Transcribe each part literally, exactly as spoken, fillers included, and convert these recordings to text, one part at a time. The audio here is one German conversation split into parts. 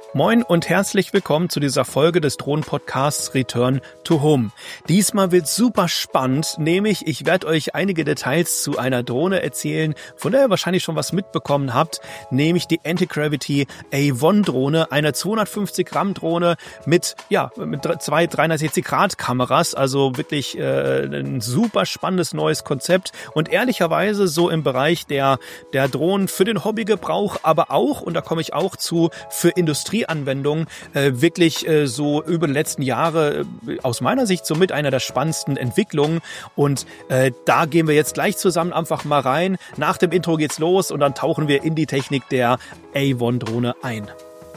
Moin und herzlich willkommen zu dieser Folge des Drohnen-Podcasts Return to Home. Diesmal wird super spannend, nämlich ich werde euch einige Details zu einer Drohne erzählen, von der ihr wahrscheinlich schon was mitbekommen habt, nämlich die Anti-Gravity A eins Drohne, eine zweihundertfünfzig Gramm Drohne mit ja mit zwei dreihundertsechzig Grad Kameras, also wirklich äh, ein super spannendes neues Konzept und ehrlicherweise so im Bereich der der Drohnen für den Hobbygebrauch, aber auch, und da komme ich auch zu, für Industrie Anwendungen äh, wirklich äh, so über die letzten Jahre äh, aus meiner Sicht somit einer der spannendsten Entwicklungen und äh, da gehen wir jetzt gleich zusammen einfach mal rein. Nach dem Intro geht's los und dann tauchen wir in die Technik der A eins Drohne ein.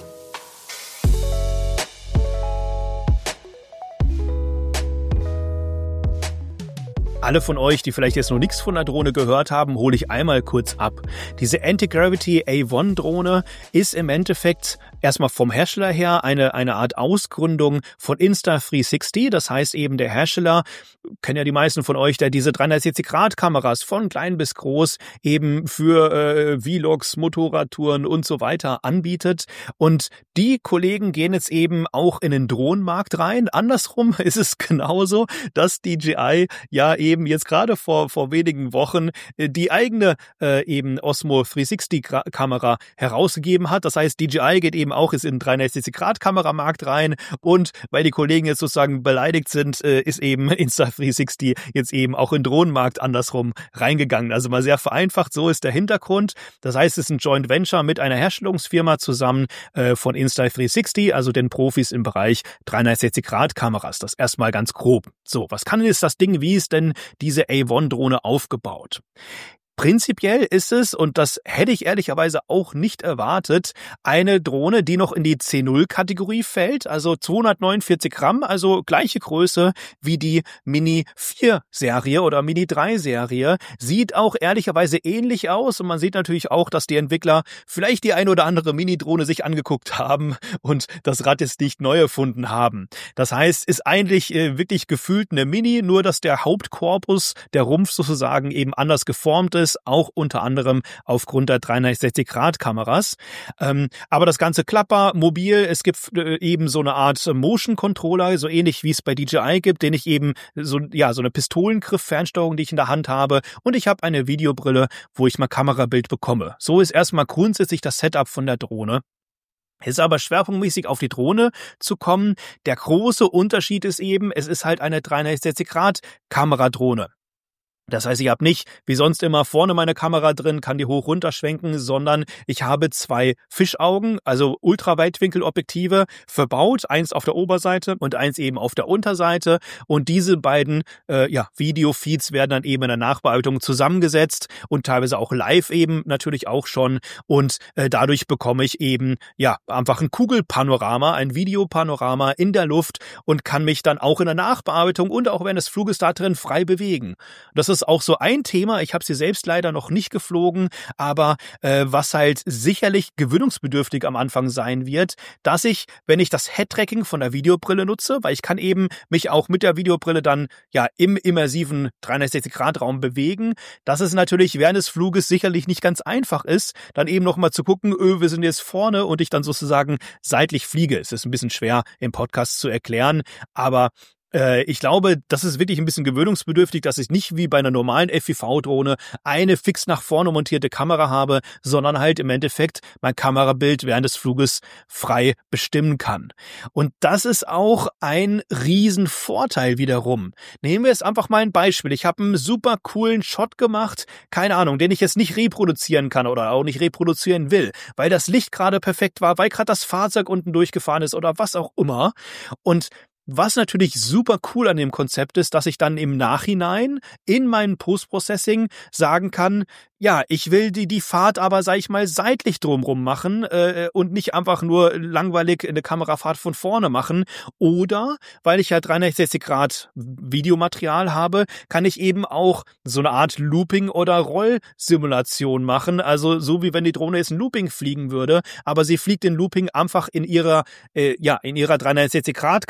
Alle von euch, die vielleicht jetzt noch nichts von der Drohne gehört haben, hole ich einmal kurz ab. Diese Anti-Gravity A eins Drohne ist im Endeffekt erstmal vom Hersteller her eine, eine Art Ausgründung von Insta dreihundertsechzig. Das heißt eben, der Hersteller, kennen ja die meisten von euch, der diese dreihundertsechzig Grad Kameras von klein bis groß eben für äh, Vlogs, Motorradtouren und so weiter anbietet. Und die Kollegen gehen jetzt eben auch in den Drohnenmarkt rein. Andersrum ist es genauso, dass D J I ja eben eben jetzt gerade vor vor wenigen Wochen die eigene äh, eben Osmo dreihundertsechzig Kamera herausgegeben hat. Das heißt, D J I geht eben auch jetzt in den dreihundertsechzig Grad Kameramarkt rein und weil die Kollegen jetzt sozusagen beleidigt sind, äh, ist eben Insta dreihundertsechzig jetzt eben auch in den Drohnenmarkt andersrum reingegangen. Also mal sehr vereinfacht, so ist der Hintergrund. Das heißt, es ist ein Joint Venture mit einer Herstellungsfirma zusammen äh, von Insta dreihundertsechzig, also den Profis im Bereich dreihundertsechzig Grad Kameras. Das erstmal ganz grob. So, was kann jetzt das Ding? Wie ist denn diese A eins Drohne aufgebaut? Prinzipiell ist es, und das hätte ich ehrlicherweise auch nicht erwartet, eine Drohne, die noch in die C null Kategorie fällt, also zweihundertneunundvierzig Gramm, also gleiche Größe wie die Mini vier Serie oder Mini drei Serie, sieht auch ehrlicherweise ähnlich aus und man sieht natürlich auch, dass die Entwickler vielleicht die ein oder andere Mini-Drohne sich angeguckt haben und das Rad jetzt nicht neu erfunden haben. Das heißt, ist eigentlich äh, wirklich gefühlt eine Mini, nur dass der Hauptkorpus, der Rumpf sozusagen eben anders geformt ist, auch unter anderem aufgrund der dreihundertsechzig Grad Kameras. Ähm, aber das Ganze klappbar, mobil, es gibt äh, eben so eine Art Motion Controller, so ähnlich wie es bei D J I gibt, den ich eben so, ja, so eine Pistolengriff-Fernsteuerung, die ich in der Hand habe und ich habe eine Videobrille, wo ich mal Kamerabild bekomme. So ist erstmal grundsätzlich das Setup von der Drohne. Es ist aber schwerpunktmäßig auf die Drohne zu kommen. Der große Unterschied ist eben, es ist halt eine dreihundertsechzig Grad Kameradrohne. Das heißt, ich habe nicht wie sonst immer vorne meine Kamera drin, kann die hoch runter schwenken, sondern ich habe zwei Fischaugen, also Ultraweitwinkelobjektive verbaut, eins auf der Oberseite und eins eben auf der Unterseite und diese beiden äh, ja, Videofeeds werden dann eben in der Nachbearbeitung zusammengesetzt und teilweise auch live eben natürlich auch schon und äh, dadurch bekomme ich eben ja einfach ein Kugelpanorama, ein Videopanorama in der Luft und kann mich dann auch in der Nachbearbeitung und auch während des Fluges da drin frei bewegen. Das ist auch so ein Thema, ich habe sie selbst leider noch nicht geflogen, aber äh, was halt sicherlich gewöhnungsbedürftig am Anfang sein wird, dass ich, wenn ich das Head-Tracking von der Videobrille nutze, weil ich kann eben mich auch mit der Videobrille dann ja im immersiven dreihundertsechzig Grad Raum bewegen, dass es natürlich während des Fluges sicherlich nicht ganz einfach ist, dann eben nochmal zu gucken, öh, wir sind jetzt vorne und ich dann sozusagen seitlich fliege. Es ist ein bisschen schwer im Podcast zu erklären, aber ich glaube, das ist wirklich ein bisschen gewöhnungsbedürftig, dass ich nicht wie bei einer normalen F P V-Drohne eine fix nach vorne montierte Kamera habe, sondern halt im Endeffekt mein Kamerabild während des Fluges frei bestimmen kann. Und das ist auch ein Riesenvorteil wiederum. Nehmen wir jetzt einfach mal ein Beispiel. Ich habe einen super coolen Shot gemacht, keine Ahnung, den ich jetzt nicht reproduzieren kann oder auch nicht reproduzieren will, weil das Licht gerade perfekt war, weil gerade das Fahrzeug unten durchgefahren ist oder was auch immer. Und was natürlich super cool an dem Konzept ist, dass ich dann im Nachhinein in meinem Post-Processing sagen kann, ja, ich will die die Fahrt aber, sag ich mal, seitlich drumrum machen äh, und nicht einfach nur langweilig eine Kamerafahrt von vorne machen. Oder, weil ich ja dreihundertsechzig Grad Videomaterial habe, kann ich eben auch so eine Art Looping- oder Rollsimulation machen. Also so wie wenn die Drohne jetzt ein Looping fliegen würde, aber sie fliegt den Looping einfach in ihrer äh, ja in ihrer dreihundertsechzig Grad Kamera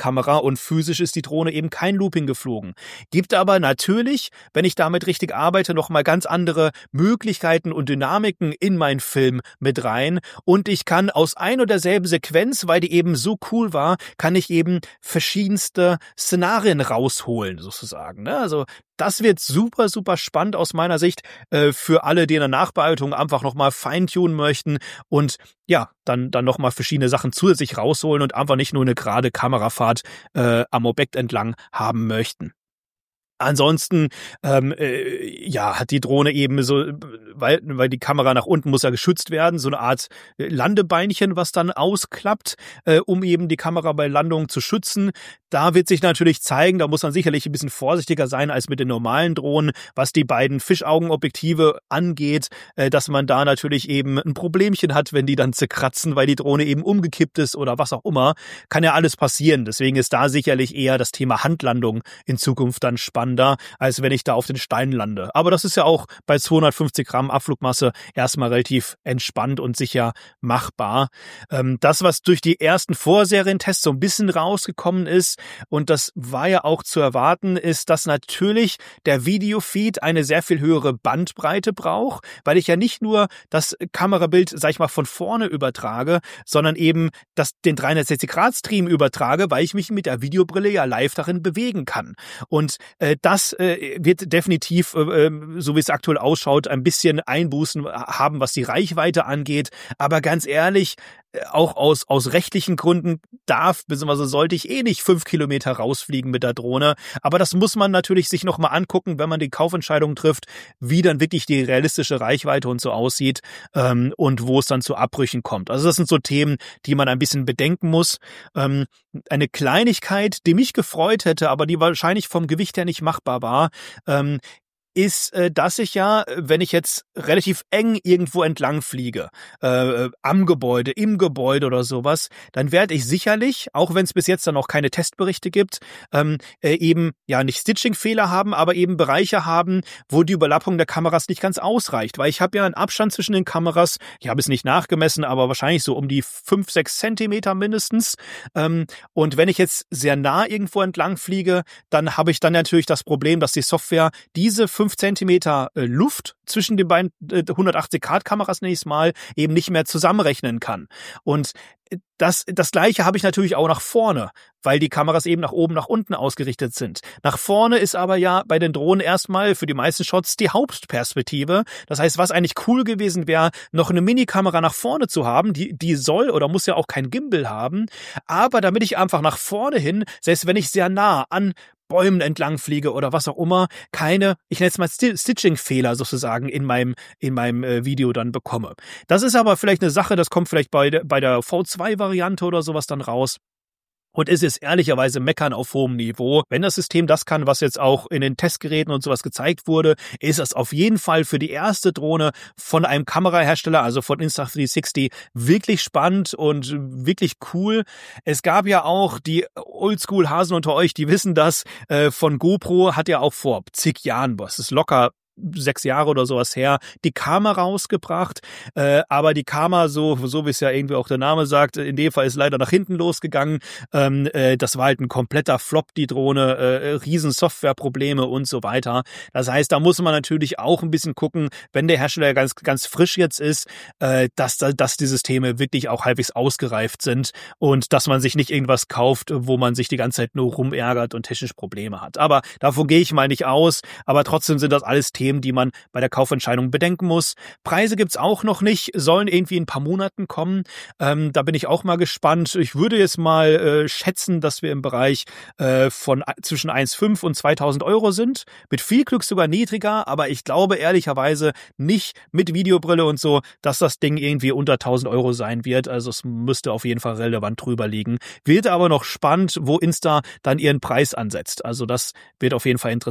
und physisch ist die Drohne eben kein Looping geflogen. Gibt aber natürlich, wenn ich damit richtig arbeite, nochmal ganz andere Möglichkeiten und Dynamiken in meinen Film mit rein und ich kann aus ein und derselben Sequenz, weil die eben so cool war, kann ich eben verschiedenste Szenarien rausholen, sozusagen. Ne? Also das wird super, super spannend aus meiner Sicht äh, für alle, die in der Nachbearbeitung einfach nochmal feintunen möchten und ja, dann dann nochmal verschiedene Sachen zusätzlich rausholen und einfach nicht nur eine gerade Kamerafahrt äh, am Objekt entlang haben möchten. Ansonsten, ähm, äh, ja, hat die Drohne eben so, weil, weil die Kamera nach unten muss ja geschützt werden, so eine Art Landebeinchen, was dann ausklappt, äh, um eben die Kamera bei Landung zu schützen. Da wird sich natürlich zeigen, da muss man sicherlich ein bisschen vorsichtiger sein als mit den normalen Drohnen, was die beiden Fischaugenobjektive angeht, äh, dass man da natürlich eben ein Problemchen hat, wenn die dann zerkratzen, weil die Drohne eben umgekippt ist oder was auch immer. Kann ja alles passieren. Deswegen ist da sicherlich eher das Thema Handlandung in Zukunft dann spannend, als wenn ich da auf den Stein lande. Aber das ist ja auch bei zweihundertfünfzig Gramm Abflugmasse erstmal relativ entspannt und sicher machbar. Ähm, das, was durch die ersten Vorserientests so ein bisschen rausgekommen ist, und das war ja auch zu erwarten, ist, dass natürlich der Videofeed eine sehr viel höhere Bandbreite braucht, weil ich ja nicht nur das Kamerabild, sag ich mal, von vorne übertrage, sondern eben das, den dreihundertsechzig Grad Stream übertrage, weil ich mich mit der Videobrille ja live darin bewegen kann. Und äh, das äh, wird definitiv, äh, so wie es aktuell ausschaut, ein bisschen Einbußen haben, was die Reichweite angeht. Aber ganz ehrlich, auch aus aus rechtlichen Gründen darf, beziehungsweise sollte ich eh nicht fünf Kilometer rausfliegen mit der Drohne. Aber das muss man natürlich sich nochmal angucken, wenn man die Kaufentscheidung trifft, wie dann wirklich die realistische Reichweite und so aussieht ähm, und wo es dann zu Abbrüchen kommt. Also das sind so Themen, die man ein bisschen bedenken muss. Ähm, eine Kleinigkeit, die mich gefreut hätte, aber die wahrscheinlich vom Gewicht her nicht machbar war, ähm, ist, äh, dass ich ja, wenn ich jetzt relativ eng irgendwo entlang fliege, äh, am Gebäude, im Gebäude oder sowas, dann werde ich sicherlich, auch wenn es bis jetzt dann noch keine Testberichte gibt, ähm, äh, eben ja nicht Stitching-Fehler haben, aber eben Bereiche haben, wo die Überlappung der Kameras nicht ganz ausreicht, weil ich habe ja einen Abstand zwischen den Kameras, ich habe es nicht nachgemessen, aber wahrscheinlich so um die fünf, sechs Zentimeter mindestens. Ähm, und wenn ich jetzt sehr nah irgendwo entlang fliege, dann habe ich dann natürlich das Problem, dass die Software diese fünf Zentimeter Luft zwischen den beiden hundertachtzig Grad Kameras nächstes Mal eben nicht mehr zusammenrechnen kann. Und das, das Gleiche habe ich natürlich auch nach vorne, weil die Kameras eben nach oben, nach unten ausgerichtet sind. Nach vorne ist aber ja bei den Drohnen erstmal für die meisten Shots die Hauptperspektive. Das heißt, was eigentlich cool gewesen wäre, noch eine Minikamera nach vorne zu haben, die, die soll oder muss ja auch kein Gimbal haben. Aber damit ich einfach nach vorne hin, selbst wenn ich sehr nah an Bäumen entlang fliege oder was auch immer, keine, ich nenne es mal Stitching-Fehler sozusagen in meinem in meinem äh, Video dann bekomme. Das ist aber vielleicht eine Sache, das kommt vielleicht bei der, bei der V zwei Variante oder sowas dann raus. Und es ist ehrlicherweise Meckern auf hohem Niveau. Wenn das System das kann, was jetzt auch in den Testgeräten und sowas gezeigt wurde, ist es auf jeden Fall für die erste Drohne von einem Kamerahersteller, also von Insta dreihundertsechzig, wirklich spannend und wirklich cool. Es gab ja auch die Oldschool-Hasen unter euch, die wissen das, äh, von GoPro hat ja auch vor zig Jahren, was ist locker sechs Jahre oder sowas her, die Kama rausgebracht, äh, aber die Kama, so so wie es ja irgendwie auch der Name sagt, in dem Fall ist leider nach hinten losgegangen. Ähm, äh, das war halt ein kompletter Flop, die Drohne, äh, riesen Softwareprobleme und so weiter. Das heißt, da muss man natürlich auch ein bisschen gucken, wenn der Hersteller ganz ganz frisch jetzt ist, äh, dass dass die Systeme wirklich auch halbwegs ausgereift sind und dass man sich nicht irgendwas kauft, wo man sich die ganze Zeit nur rumärgert und technisch Probleme hat. Aber davon gehe ich mal nicht aus, aber trotzdem sind das alles Themen, die man bei der Kaufentscheidung bedenken muss. Preise gibt's auch noch nicht, sollen irgendwie in ein paar Monaten kommen. Ähm, da bin ich auch mal gespannt. Ich würde jetzt mal äh, schätzen, dass wir im Bereich äh, von zwischen eins Komma fünf und zweitausend Euro sind. Mit viel Glück sogar niedriger, aber ich glaube ehrlicherweise nicht mit Videobrille und so, dass das Ding irgendwie unter tausend Euro sein wird. Also es müsste auf jeden Fall relevant drüber liegen. Wird aber noch spannend, wo Insta dann ihren Preis ansetzt. Also das wird auf jeden Fall interessant.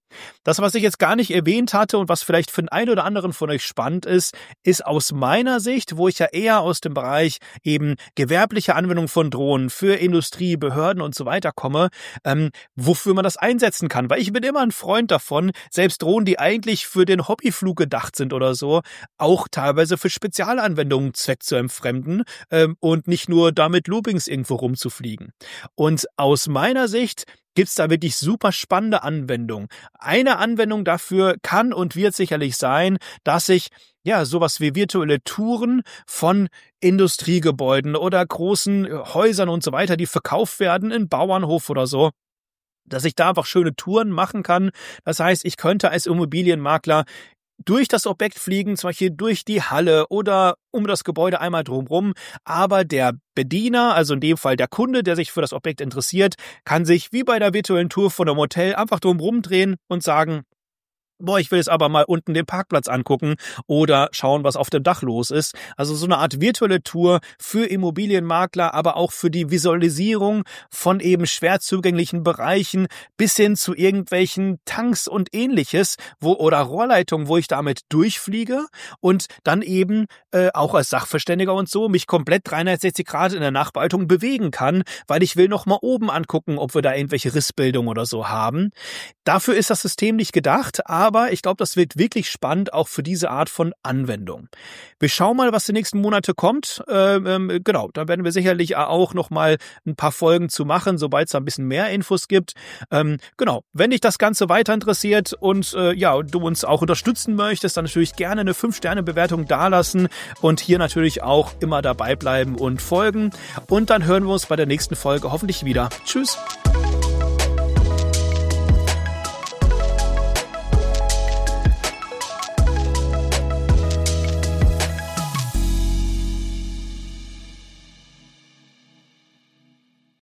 Das, was ich jetzt gar nicht erwähnt hatte und was vielleicht für den einen oder anderen von euch spannend ist, ist aus meiner Sicht, wo ich ja eher aus dem Bereich eben gewerbliche Anwendung von Drohnen für Industrie, Behörden und so weiter komme, ähm, wofür man das einsetzen kann. Weil ich bin immer ein Freund davon, selbst Drohnen, die eigentlich für den Hobbyflug gedacht sind oder so, auch teilweise für Spezialanwendungen Zweck zu entfremden ähm, und nicht nur damit Loopings irgendwo rumzufliegen. Und aus meiner Sicht gibt's da wirklich super spannende Anwendungen. Eine Anwendung dafür kann und wird sicherlich sein, dass ich ja sowas wie virtuelle Touren von Industriegebäuden oder großen Häusern und so weiter, die verkauft werden, in Bauernhof oder so, dass ich da einfach schöne Touren machen kann. Das heißt, ich könnte als Immobilienmakler durch das Objekt fliegen, zum Beispiel durch die Halle oder um das Gebäude einmal drumherum. Aber der Bediener, also in dem Fall der Kunde, der sich für das Objekt interessiert, kann sich wie bei der virtuellen Tour von einem Hotel einfach drumherum drehen und sagen, boah, ich will jetzt aber mal unten den Parkplatz angucken oder schauen, was auf dem Dach los ist. Also so eine Art virtuelle Tour für Immobilienmakler, aber auch für die Visualisierung von eben schwer zugänglichen Bereichen bis hin zu irgendwelchen Tanks und ähnliches, wo oder Rohrleitungen, wo ich damit durchfliege und dann eben äh, auch als Sachverständiger und so mich komplett dreihundertsechzig Grad in der Nachbereitung bewegen kann, weil ich will noch mal oben angucken, ob wir da irgendwelche Rissbildungen oder so haben. Dafür ist das System nicht gedacht, aber Aber ich glaube, das wird wirklich spannend, auch für diese Art von Anwendung. Wir schauen mal, was die nächsten Monate kommt. Ähm, genau, da werden wir sicherlich auch noch mal ein paar Folgen zu machen, sobald es da ein bisschen mehr Infos gibt. Ähm, genau, wenn dich das Ganze weiter interessiert und äh, ja, du uns auch unterstützen möchtest, dann natürlich gerne eine fünf Sterne Bewertung dalassen und hier natürlich auch immer dabei bleiben und folgen. Und dann hören wir uns bei der nächsten Folge hoffentlich wieder. Tschüss!